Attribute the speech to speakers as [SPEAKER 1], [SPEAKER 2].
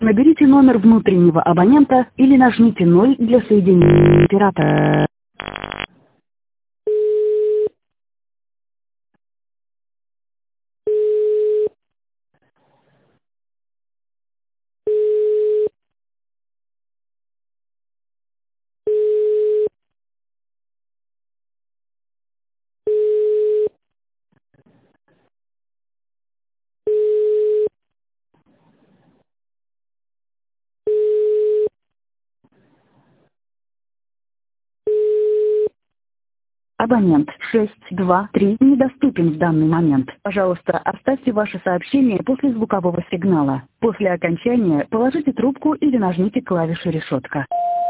[SPEAKER 1] Наберите номер внутреннего абонента или нажмите 0 для соединения оператора. Абонент 623 недоступен в данный момент. Пожалуйста, оставьте ваше сообщение после звукового сигнала. После окончания положите трубку или нажмите клавишу решетка.